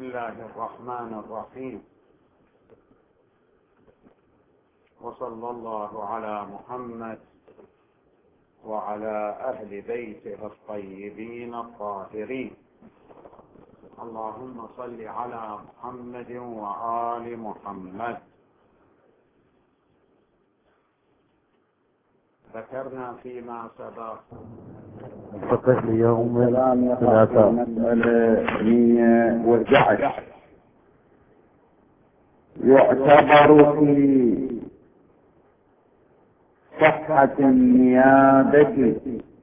الله الرحمن الرحيم، وصلى الله على محمد وعلى أهل بيته الطيبين الطاهرين. اللهم صل على محمد وآل محمد. ذكرنا فيما سبق فقه يوم الثلاثاء مسألة 111 يعتبر في صحة النيابة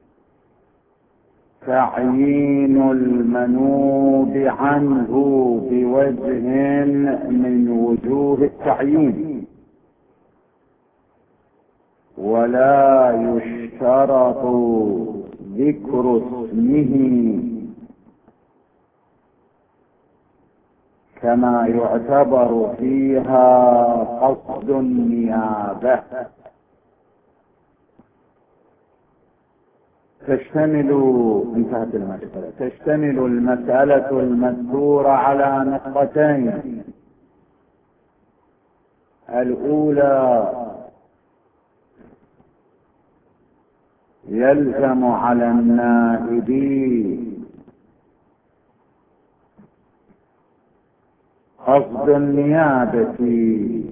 تعيين المنوب عنه بوجه من وجوه التعيين، ولا يشترط ذكر اسمه كما يعتبر فيها قصد النيابة. انتهت المسألة. تشتمل المسألة المذكورة على نقطتين: الأولى يلزم على النائب قصد النيابة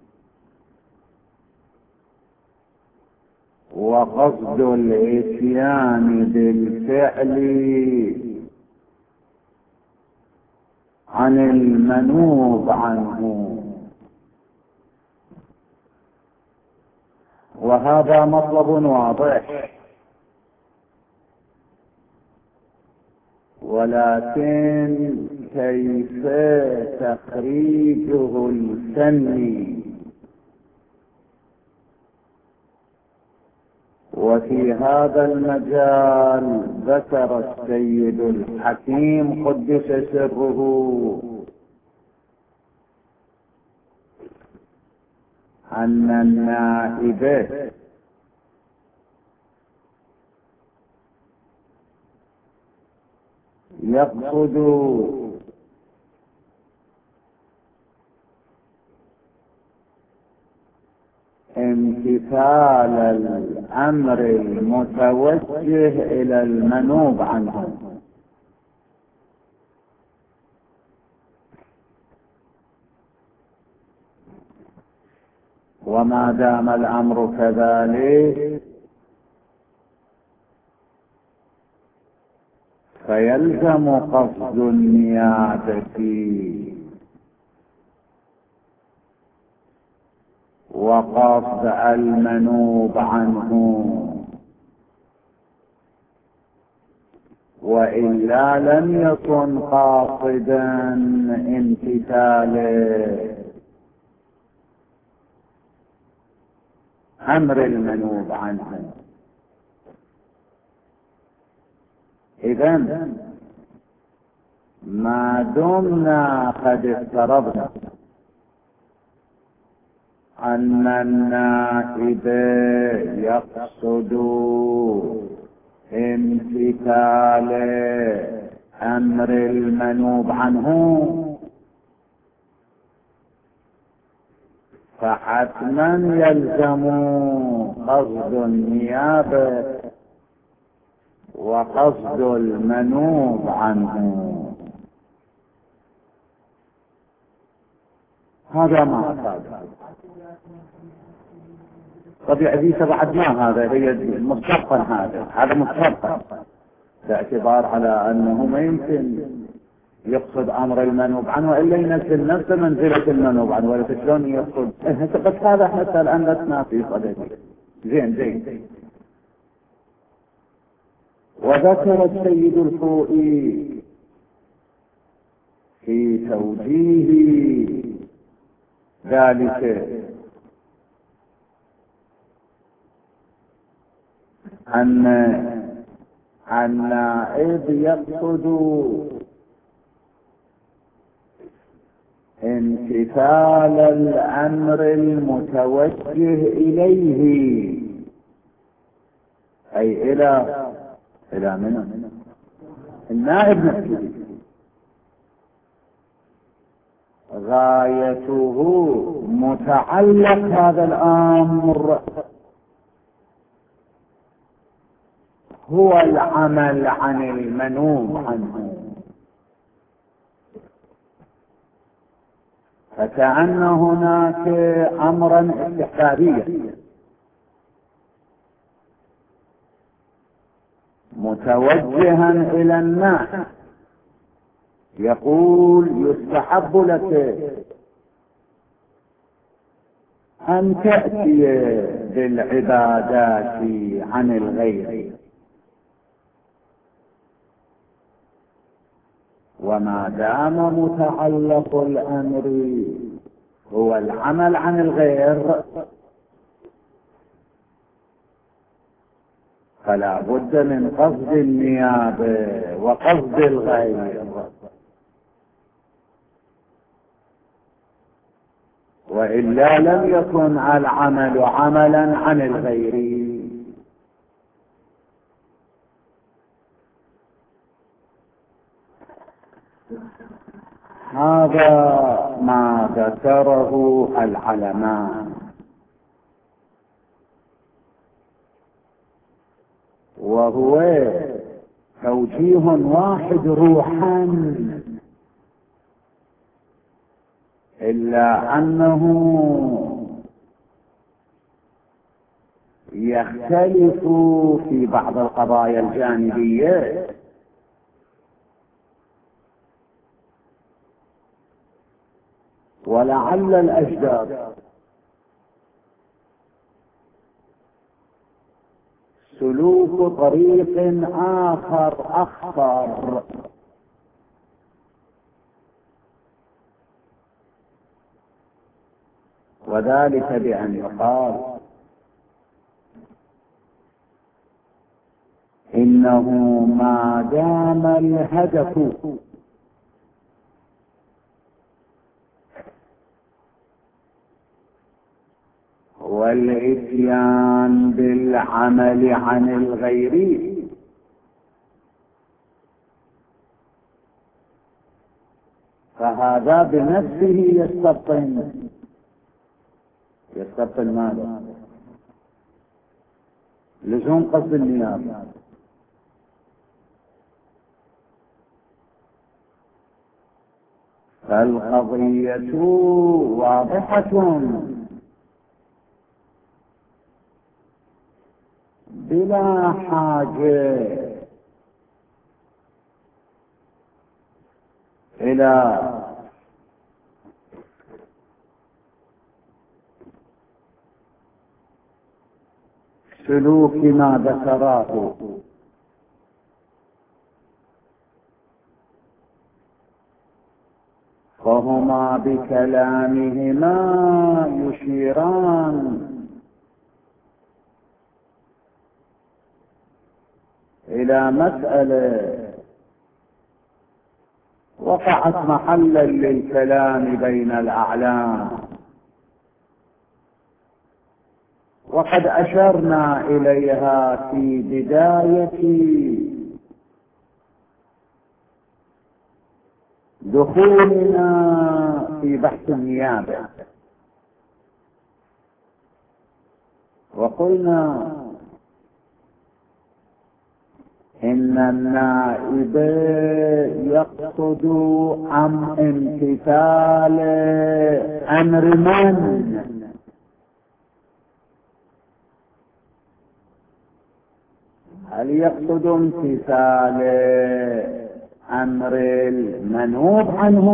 وقصد الاتيان بالفعل عن المنوب عنه، وهذا مطلب واضح، ولكن كيف تخريجه الفني؟ وفي هذا المجال ذكر السيد الحكيم قدس سره أن النائب يقصد امتثال الأمر المتوجه إلى المنوب عنه، وما دام الأمر كذلك فيلزم قصد النيابة وقصد المنوب عنه، وإلا لم يكن قاصدا امتثال أمر المنوب عنه. إذن ما دمنا قد افترضنا أن النائب يقصد امتثال أمر المنوب عنه، فحتما يلزم قصد النيابة وقصد المنوب عنه. هذا ما أفاد. طبيعي دي بعد ما هذا هي مستقبل، هذا مستقبل، باعتبار على أنه ما يمكن يقصد أمر المنوب عنه إلا ينزل نفسه منزلة المنوب عنه، ولا شلون يقصد بس هذا حتى الآن لسنا في صدده. زين. وذكر السيد الخوئي في توجيه ذلك أن النائب يقصد امتثال الأمر المتوجه إليه، أي إلى من؟ النائب نفسه. غايته متعلق هذا الأمر هو العمل عن المنوب عنه، فكأن هناك أمرا استحبابيا متوجها إلى الناس، يقول يستحب لك أن تأتي بالعبادات عن الغير، وما دام متعلق الأمر هو العمل عن الغير فلا بد من قصد النيابة وقصد الغير، وإلا لم يكن العمل عملا عن الغير. هذا ما ذكره العلماء، وهو توجيه واحد روحا، إلا أنه يختلف في بعض القضايا الجانبية، ولعل الأجداد سلوك طريق آخر أخطر، وذلك بأن يقال إنه ما دام الهدف والإتيان بالعمل عن الغير فهذا بنفسه يستبطن ماذا؟ لزوم قصد النيابة. فالقضية واضحة بلا حاجة إلى سلوك ما ذكراه، فهما بكلامهما يشيران إلى مسألة وقعت محلا للكلام بين الأعلام، وقد أشرنا إليها في بداية دخولنا في بحث النيابة، وقلنا إن النائب يقصد امتثال أمر من؟ هل يقصد امتثال أمر المنوب عنه؟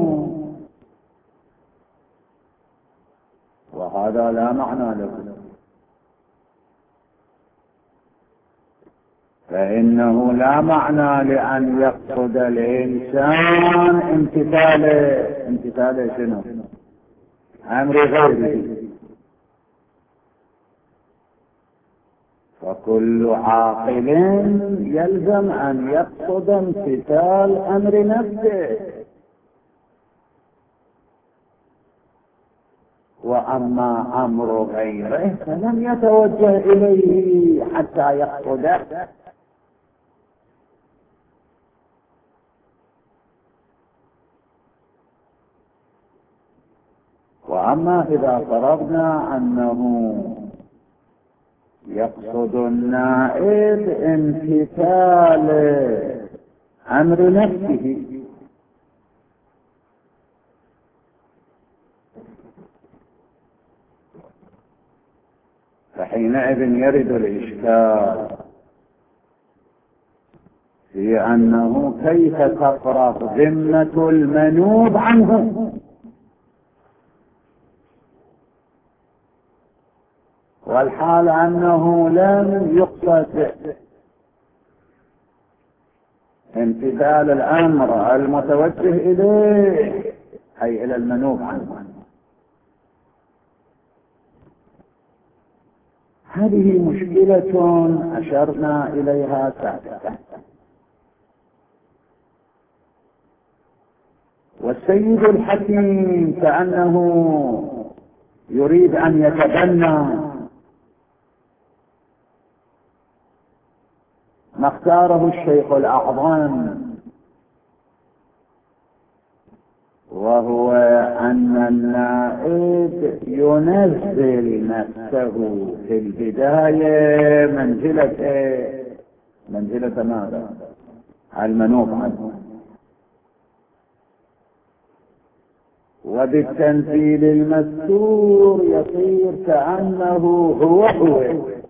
وهذا لا معنى له، فإنه لا معنى لأن يقصد الإنسان امتثال شنو؟ أمر غيره. فكل عاقل يلزم أن يقصد امتثال أمر نفسه، وأما أمر غيره فلم يتوجه إليه حتى يقصده. وأما إذا فرضنا أنه يقصد النائب امتثال أمر نفسه، فحينئذ يرد الإشكال في أنه كيف تفرغ ذمة المنوب عنه والحال أنه لم يقصد امتثال الأمر المتوجه إليه أي إلى المنوب عنه. هذه مشكلة أشرنا إليها سابقا، والسيد الحكيم كأنه يريد أن يتبنى ما اختاره الشيخ الأعظم، وهو أن النائب ينزل نفسه في البداية منزلة ماذا؟ المنوب عنه، وبالتنزيل المذكور يصير كأنه هو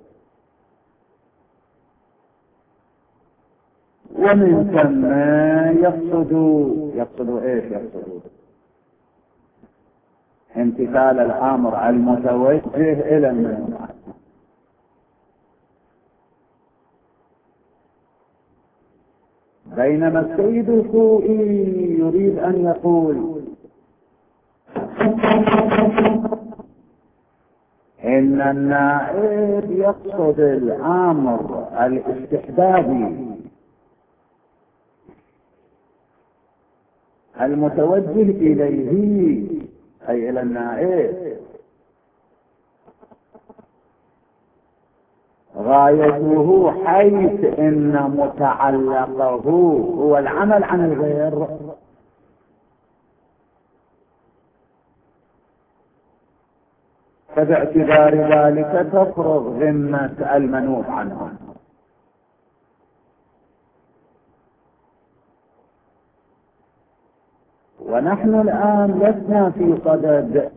ومن ثم يقصد ايش؟ يقصد امتثال الامر المتوجه الى المنوب عنه. بينما السيد الخوئي يريد ان يقول ان النائب يقصد الامر الاستحبابي المتوجه إليه أي إلى النائب، غايته حيث إن متعلقه هو العمل عن الغير، فباعتبار ذلك تفرغ ذمة المنوب عنه. ونحن الآن لسنا في صدد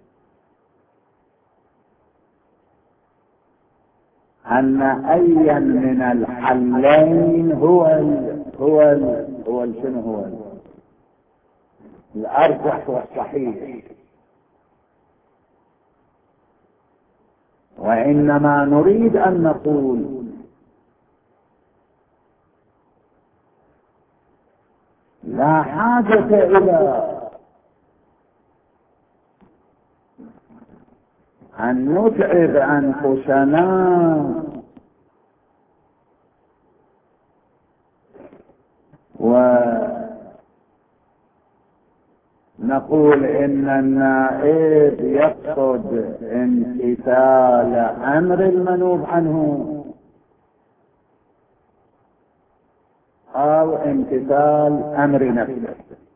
أن أيا من الحلين هو الأرجح والصحيح، وإنما نريد أن نقول لا حاجة إلى أن نتعب أنفسنا ونقول إن النائب يقصد امتثال أمر المنوب عنه أو امتثال أمر نفسه.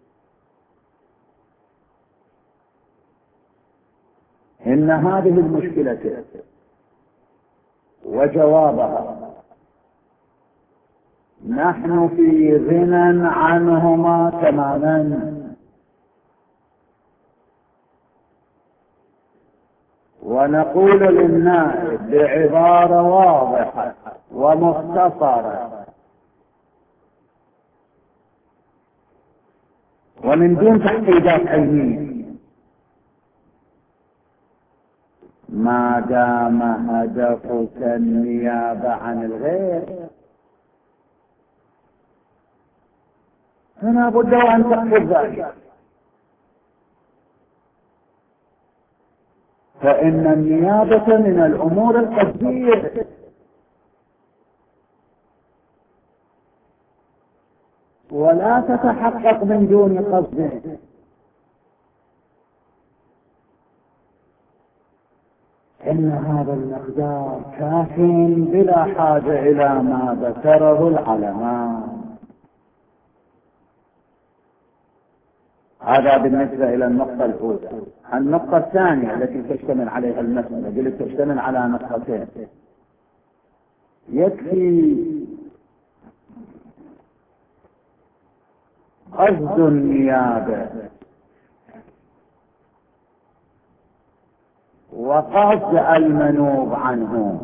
إن هذه المشكلة وجوابها نحن في غنى عنهما تماما، ونقول للنائب بعبارة واضحة ومختصرة ومن دون تحديدات علمية: ما دام هدفك النيابة عن الغير فلا بد أن تقصد ذلك، فإن النيابة من الأمور القصدية، ولا تتحقق من دون قصد. إن هذا المقدار كاف بلا حاجة إلى ما ذكره العلماء. هذا بالنسبة إلى النقطة الأولى. النقطة الثانية التي تشتمل عليها المسألة، قلت تشتمل على نقطتين. يكفي قصد النيابة وقصد المنوب عنه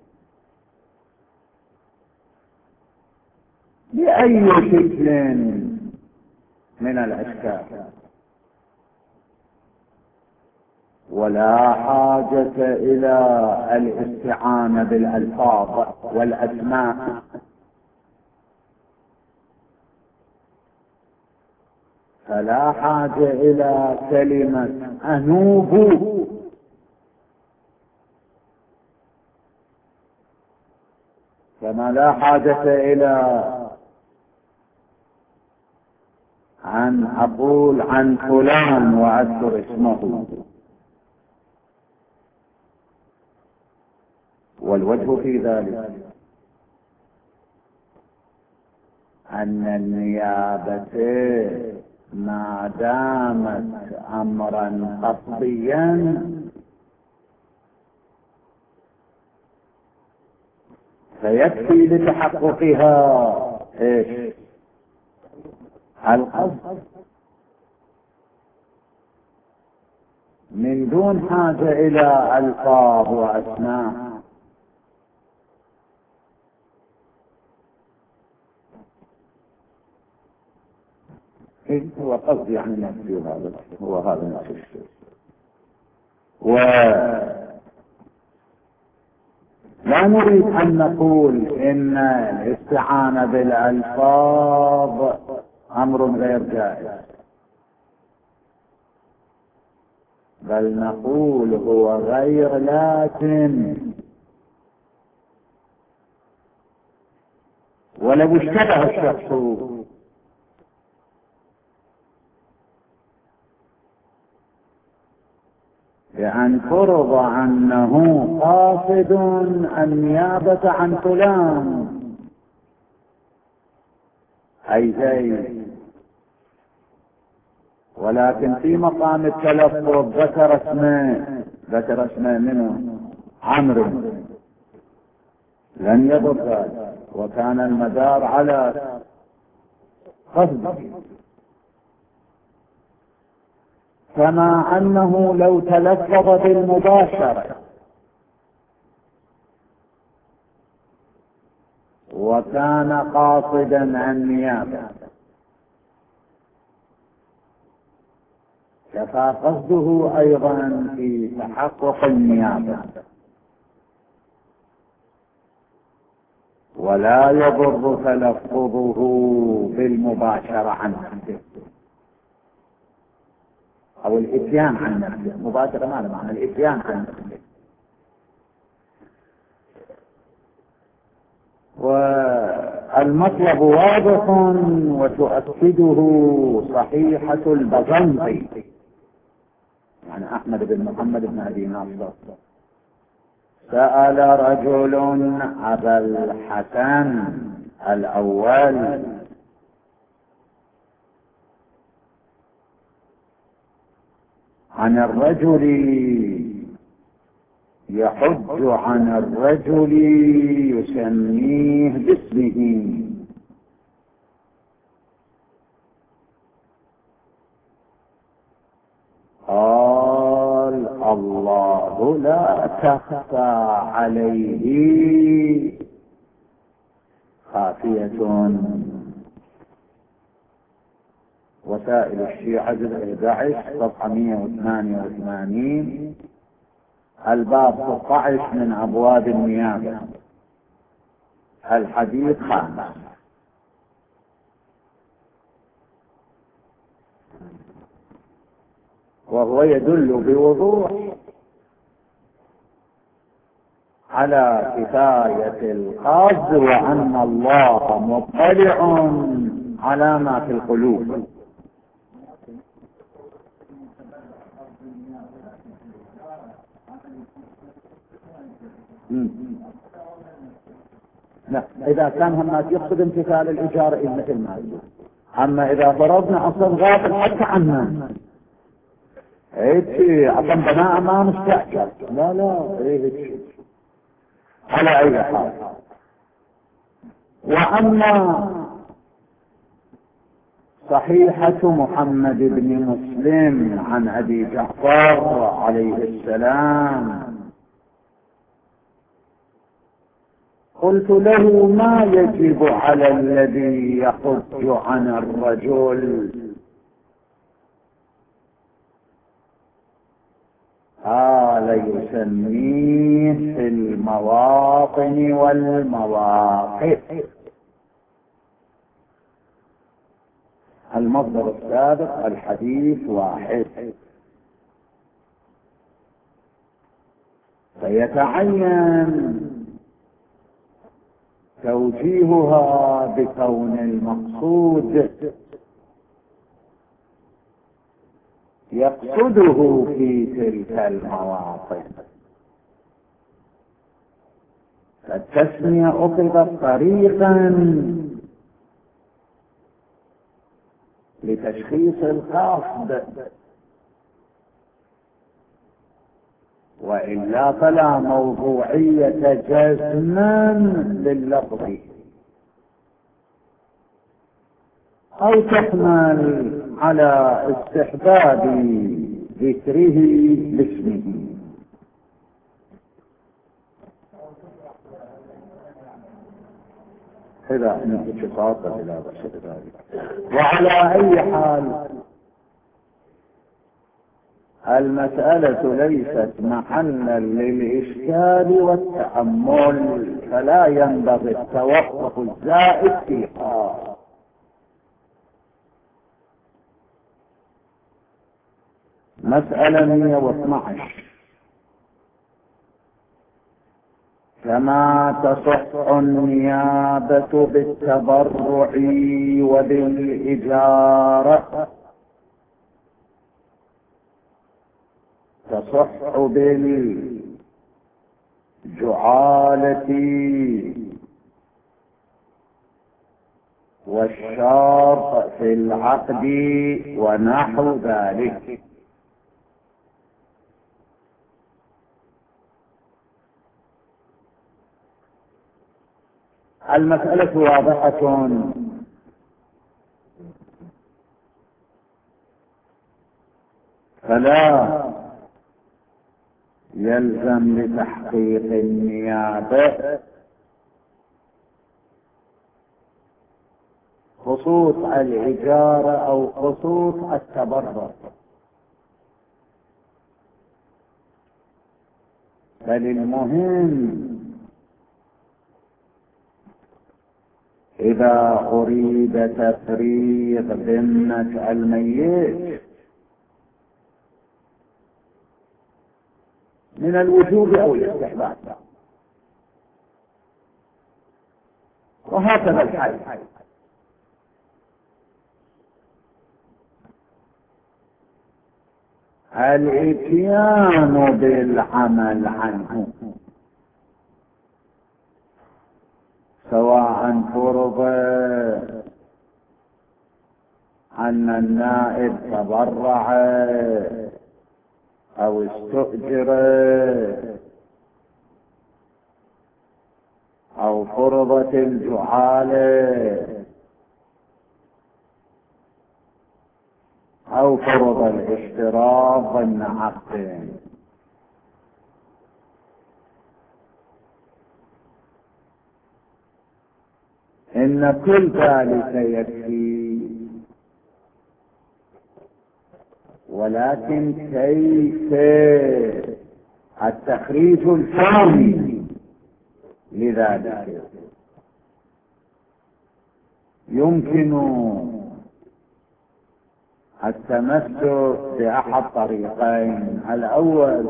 بأي شكل من الأشكال، ولا حاجة إلى الاستعانة بالألفاظ والأسماء، فلا حاجة إلى كلمة أنوب كما لا حاجة إلى أن أقول عن فلان وأذكر اسمه. والوجه في ذلك أن النيابة ما دامت أمرا قصديا فيكفي لتحققها ايش؟ القصد، من دون حاجة إلى ألفاظ وأسماء. هو قصد يعني نفسي، هذا هو هذا نفس الشيء. لا نريد أن نقول إن الاستعانة بالألفاظ أمر غير جائز، بل نقول هو غير لازم، ولو اشتبه الشخص بأن فرض أنه قاصد النيابة عن فلان أي زيد، ولكن في مقام التلفظ ذكر اسمه منه عمرو، لن يضر ذلك، وكان المدار على قصده. كما أنه لو تلفظ بالمباشرة وكان قاصدا النيابة كفى قصده أيضا في تحقق النيابة، ولا يضر تلفظه بالمباشرة عن نفسه أو الإتيان عن نفسه. مباشرة ماذا معنى الإتيان عن نفسه؟ والمطلب واضح وتؤكده صحيحة البزنطي، يعني أحمد بن محمد بن أبي ناصر: سأل رجل أبا الحسن الأول عن الرجل يحج عن الرجل يسميه باسمه، قال: الله لا تخفى عليه خافية. وسائل الشيعة جزء 11 صفحة 188، الباب 16 من أبواب النيابة، الحديث 5. وهو يدل بوضوح على كفاية القصد، وأن الله مطلع على ما في القلوب. لا، إذا كان هم يقصد امتثال الإجارة مثل ما يقول، أما إذا فرضنا أصلا غافل حتى عنه هيك أصلا بناء ما مستأجر، لا هيك على أي حال. وأما صحيحة محمد بن مسلم عن أبي جعفر عليه السلام قلت له: ما يجب على الذي يحج عن الرجل؟ قال: يسميه في المواطن والمواقف. المصدر السابق الحديث واحد، فيتعين توجيهها بكون المقصود يقصده في تلك المواطن، فالتسمية أخذت طريقا لتشخيص القصد، وإلا فلا موضوعية جزما لللفظ، أو تحمل على استحباب ذكره باسمه. إذا انتشاط إلى ذلك. وعلى أي حال المسألة ليست محلا للإشكال والتأمل، فلا ينبغي التوقف الزائد فيها. مسألة 112: كما تصح النيابة بالتبرع وبالإجارة تصح بالجعالة والشرط في العقد ونحو ذلك. المسألة واضحة، فلا يلزم لتحقيق النيابة خصوص الإجارة أو خصوص التبرع، بل المهم إذا أريد تفريغ ذمة الميت من الوجوب أو الاستحباب، وهكذا الحال. الإتيان بالعمل عنه، سواء فرض أن النائب تبرع أو استؤجر أو فرضت الجعالة أو فرض الاشتراط ضمن عقد. إن كل ذلك يكفي، ولكن كيف التخريج الكامل لذلك؟ يمكن التمسك بأحد طريقين: الأول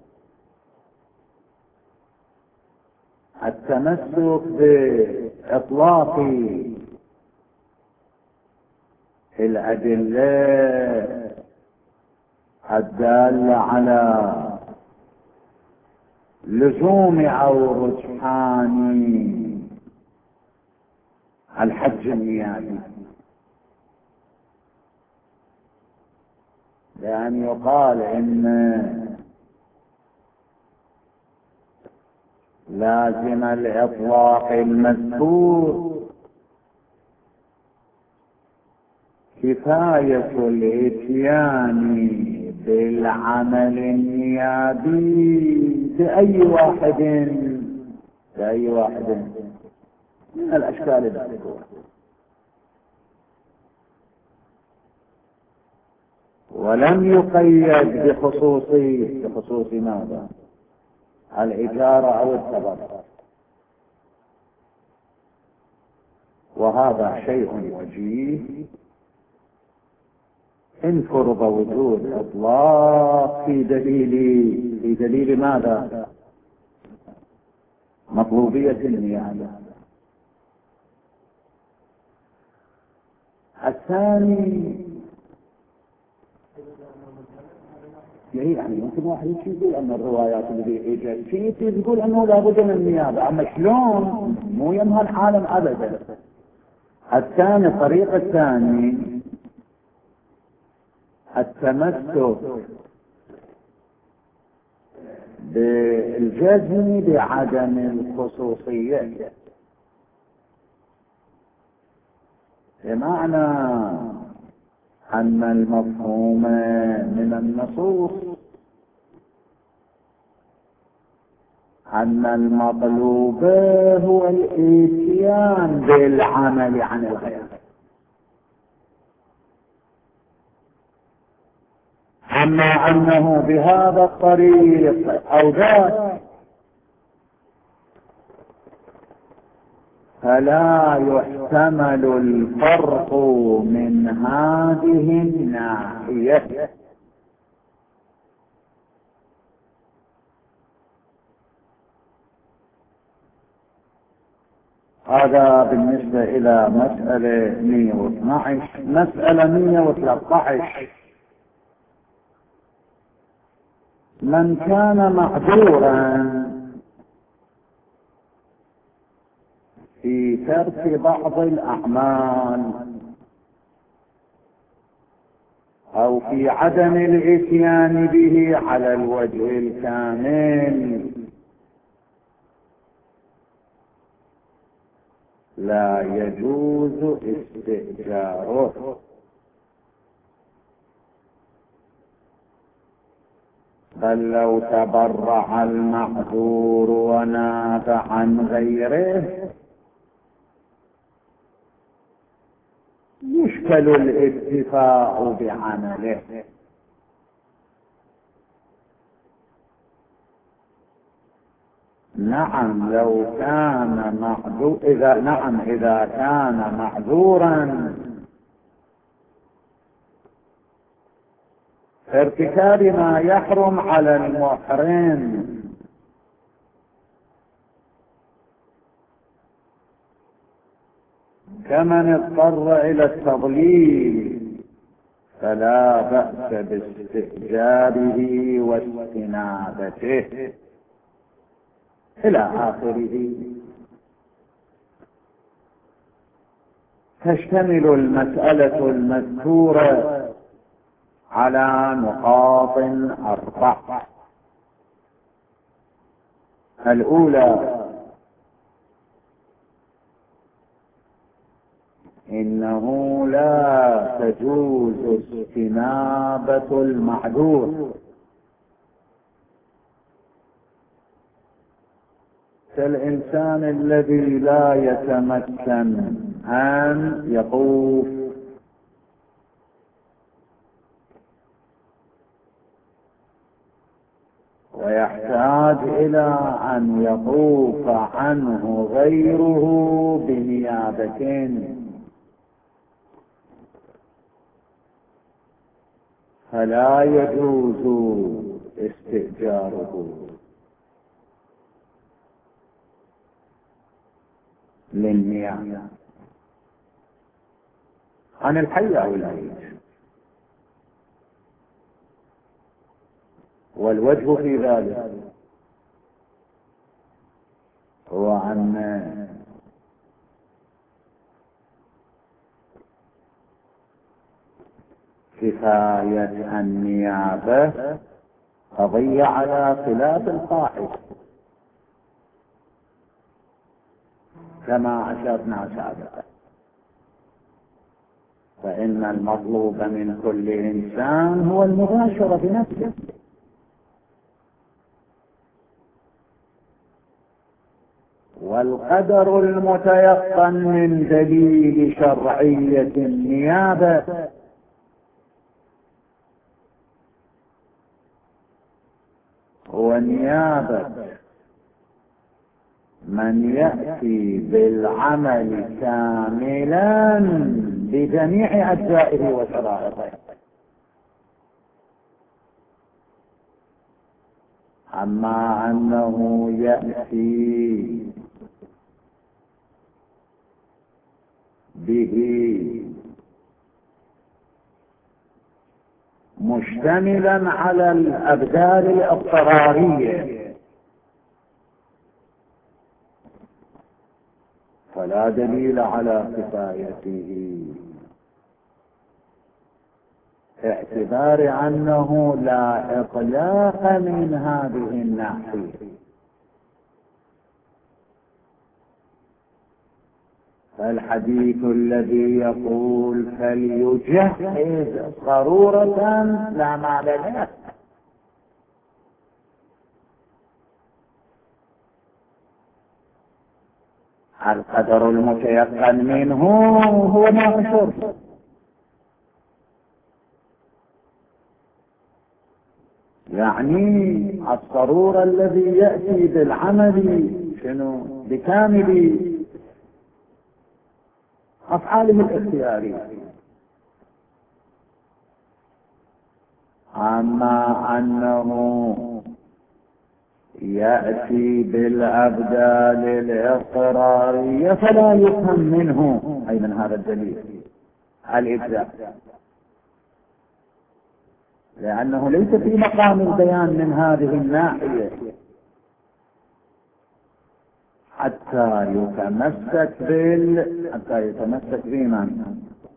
التمسك بإطلاق الأدلة الدالة على لزوم أو رجحان الحج النيابي، لأن يقال إن لازم الإطلاق المذكور كفاية الإتيان بالعمل النيابي لأي واحد من الأشكال المذكورة، ولم يقيد بخصوص ماذا؟ الإجارة أو السبب. وهذا شيء وجيه إن فرض وجود إطلاق في دليل ماذا؟ مطلوبية النيابة. الثاني يعني يمكن واحد يقول أن الروايات اللي اجت فيه تقول أنه لابد من النيابة، أما شلون مو يمها العالم أبدا. الثاني الطريقة الثاني التمسك بالجزم بعدم الخصوصية، بمعنى أن المفهوم من النصوص أن المطلوب هو الإتيان بالعمل عن الغير، أما أنه بهذا الطريق أو ذاك فلا يحتمل الفرق من هذه الناحية. هذا بالنسبة إلى مسألة 112. مسألة 113: من كان معذورا في ترك بعض الأعمال أو في عدم الإتيان به على الوجه الكامل لا يجوز استئجاره، بل لو تبرع المعذور وناب عن غيره يشكل الاتفاق بعمله. نعم لو كان معذور، إذا كان معذورا ارتكاب ما يحرم على المحرم كمن اضطر إلى التضليل فلا بأس باستئجاره واستنابته إلى آخره. تشتمل المسألة المذكورة على نقاط 4. الأولى: إنه لا تجوز استنابة المعذور كالإنسان الذي لا يتمكن أن يطوف ويحتاج إلى أن يطوف عنه غيره بنيابة، فلا يجوز استئجاره للنيابة عن الحي أو الميت. والوجه في ذلك هو أن كفاية النيابة قضية على خلاف القاعدة كما أشرنا سابقا، فإن المطلوب من كل إنسان هو المباشرة بنفسه، والقدر المتيقن من دليل شرعية النيابة هو نيابة من يأتي بالعمل كاملا بجميع أجزائه وشرائطه، أما أنه يأتي به مشتملا على الأبدال الاضطرارية فلا دليل على كفايته، باعتبار أنه لا إطلاق من هذه الناحية. فالحديث الذي يقول فليجهز ضرورة لا مال له، القدر المتيقن منه هو ما شرب، يعني الضرورة الذي يأتي بالعمل شنو بكامل أفعاله الاختيارية، أما أنه يأتي بالأبدال الاضطرارية فلا يفهم منه أي من هذا الدليل الإجزاء، لأنه ليس في مقام البيان من هذه الناحية حتى يتمسك بمن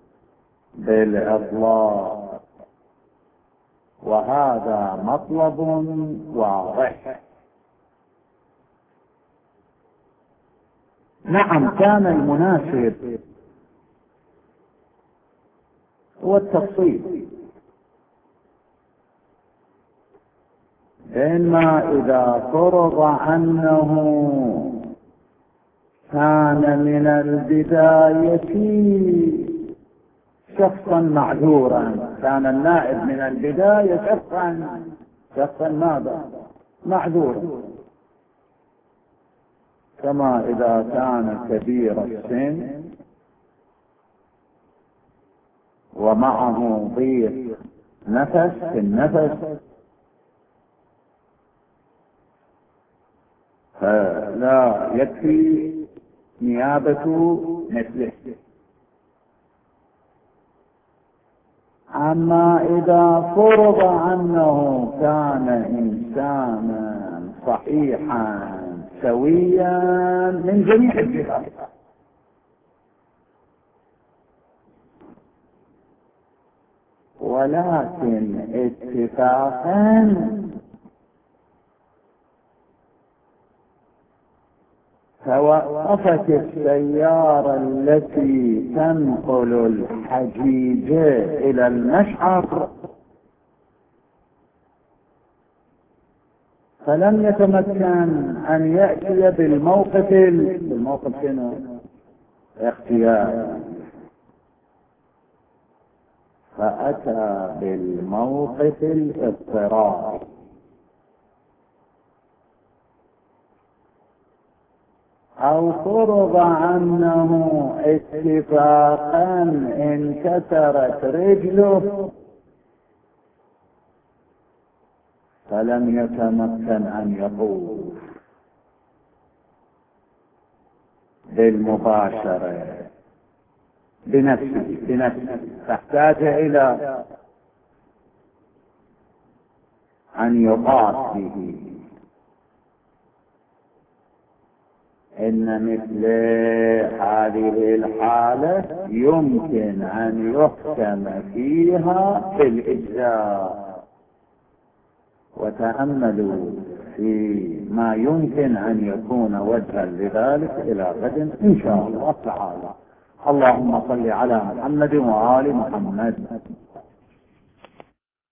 بالإطلاق، وهذا مطلب واضح. نعم، كان المناسب هو التفصيل، إما إذا فرض أنه كان من البداية شخصا معذورا، كان النائب من البداية شخصا ماذا معذورا، كما إذا كان كبير السن ومعه ضيق نفس في النفس فلا يكفي نيابة مثله. أما إذا فرض أنه كان إنسانا صحيحا سويا من جميع الجهات، ولكن اتفاقا توقفت السيارة التي تنقل الحجيج إلى المشعر فلم يتمكن أن يأتي بالموقف شنو؟ اختيار، فأتى بالموقف الاضطرار، أو فرض أنه اتفاقا انكسرت رجله فلم يتمكن أن يقوم بالمباشرة بنفسه، تحتاج إلى أن يقاس به، إن مثل هذه الحالة يمكن أن يحكم فيها بالإجزاء. وتأملوا في ما يمكن أن يكون وجها لذلك إلى غد إن شاء الله تعالى. اللهم صل على محمد وآل محمد.